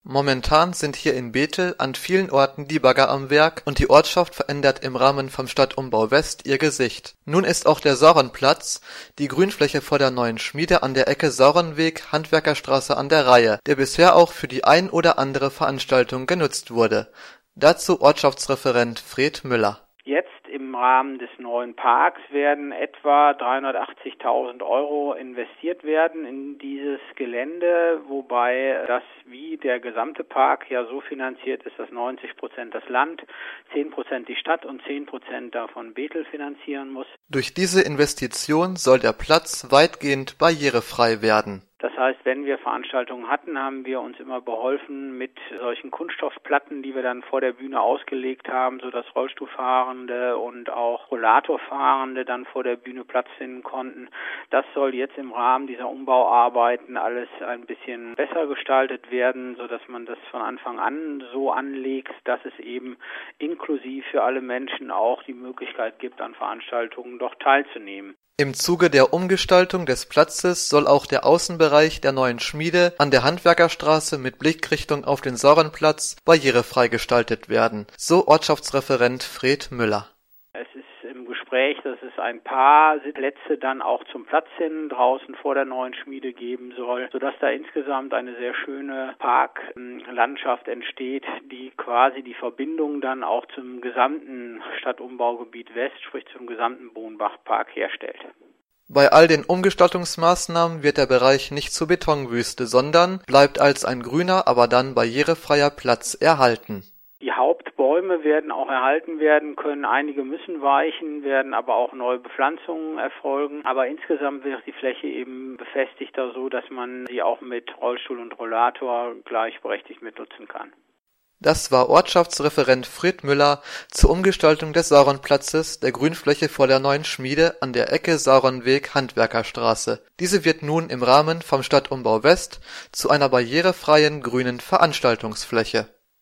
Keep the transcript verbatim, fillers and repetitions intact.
Momentan sind hier in Bethel an vielen Orten die Bagger am Werk und die Ortschaft verändert im Rahmen vom Stadtumbau West ihr Gesicht. Nun ist auch der Saurenplatz, die Grünfläche vor der neuen Schmiede an der Ecke Saurenweg – Handwerkerstraße an der Reihe, der bisher auch für die ein oder andere Veranstaltung genutzt wurde. Dazu Ortschaftsreferent Fred Müller. Jetzt im Rahmen des neuen Parks werden etwa dreihundertachtzigtausend Euro investiert werden in dieses Gelände, wobei das wie der gesamte Park ja so finanziert ist, dass neunzig Prozent das Land, zehn Prozent die Stadt und zehn Prozent davon Bethel finanzieren muss. Durch diese Investition soll der Platz weitgehend barrierefrei werden. Das heißt, wenn wir Veranstaltungen hatten, haben wir uns immer beholfen mit solchen Kunststoffplatten, die wir dann vor der Bühne ausgelegt haben, sodass Rollstuhlfahrende und auch Rollatorfahrende dann vor der Bühne Platz finden konnten. Das soll jetzt im Rahmen dieser Umbauarbeiten alles ein bisschen besser gestaltet werden, sodass man das von Anfang an so anlegt, dass es eben inklusiv für alle Menschen auch die Möglichkeit gibt, an Veranstaltungen doch teilzunehmen. Im Zuge der Umgestaltung des Platzes soll auch der Außenbereich der neuen Schmiede an der Handwerkerstraße mit Blickrichtung auf den Saurenplatz barrierefrei gestaltet werden, so Ortschaftsreferent Fred Müller. Es ist im Gespräch, dass es ein paar Plätze dann auch zum Platz hin draußen vor der neuen Schmiede geben soll, sodass da insgesamt eine sehr schöne Parklandschaft entsteht, die quasi die Verbindung dann auch zum gesamten Stadtumbaugebiet West, sprich zum gesamten Bohnbachpark herstellt. Bei all den Umgestaltungsmaßnahmen wird der Bereich nicht zur Betonwüste, sondern bleibt als ein grüner, aber dann barrierefreier Platz erhalten. Die Hauptbäume werden auch erhalten werden können, einige müssen weichen, werden aber auch neue Bepflanzungen erfolgen. Aber insgesamt wird die Fläche eben befestigter, so dass man sie auch mit Rollstuhl und Rollator gleichberechtigt mitnutzen kann. Das war Ortschaftsreferent Fred Müller zur Umgestaltung des Saurenplatzes, der Grünfläche vor der neuen Schmiede an der Ecke Saurenweg – Handwerkerstraße. Diese wird nun im Rahmen vom Stadtumbau West zu einer barrierefreien grünen Veranstaltungsfläche.